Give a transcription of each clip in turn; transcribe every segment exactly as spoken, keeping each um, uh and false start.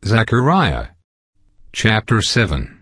Zechariah chapter seven.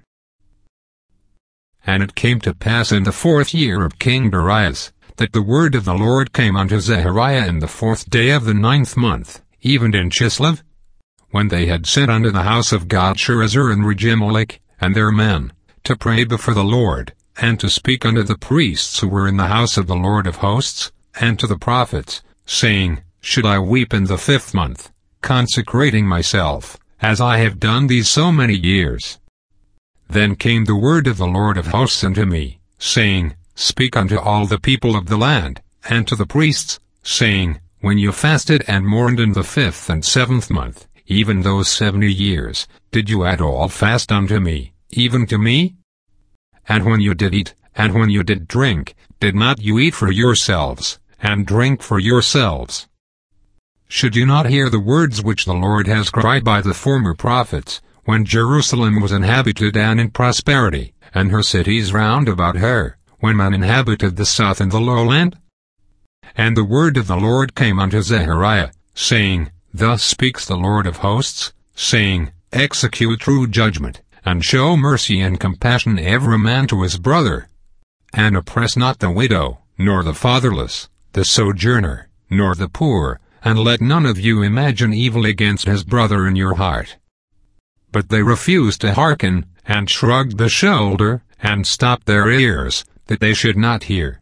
And it came to pass in the fourth year of King Darius, that the word of the Lord came unto Zechariah in the fourth day of the ninth month, even in Chislev, when they had sent unto the house of God Sherezer and Regemelech, and their men, to pray before the Lord, and to speak unto the priests who were in the house of the Lord of hosts, and to the prophets, saying, Should I weep in the fifth month, consecrating myself, as I have done these so many years? Then came the word of the Lord of hosts unto me, saying, Speak unto all the people of the land, and to the priests, saying, When you fasted and mourned in the fifth and seventh month, even those seventy years, did you at all fast unto me, even to me? And when you did eat, and when you did drink, did not you eat for yourselves, and drink for yourselves? Should you not hear the words which the Lord has cried by the former prophets, when Jerusalem was inhabited and in prosperity, and her cities round about her, when man inhabited the south and the lowland? And the word of the Lord came unto Zechariah, saying, Thus speaks the Lord of hosts, saying, Execute true judgment, and show mercy and compassion every man to his brother. And oppress not the widow, nor the fatherless, the sojourner, nor the poor, and let none of you imagine evil against his brother in your heart. But they refused to hearken, and shrugged the shoulder, and stopped their ears, that they should not hear.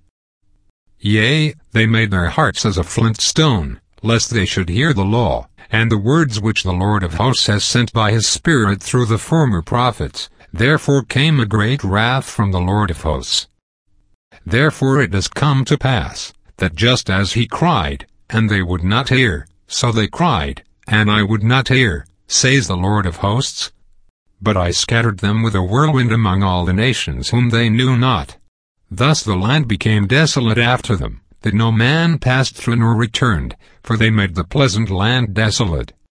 Yea, they made their hearts as a flint stone, lest they should hear the law, and the words which the Lord of hosts has sent by his Spirit through the former prophets. Therefore came a great wrath from the Lord of hosts. Therefore it has come to pass, that just as he cried, and they would not hear, so they cried, and I would not hear, says the Lord of hosts. But I scattered them with a whirlwind among all the nations whom they knew not. Thus the land became desolate after them, that no man passed through nor returned, for they made the pleasant land desolate.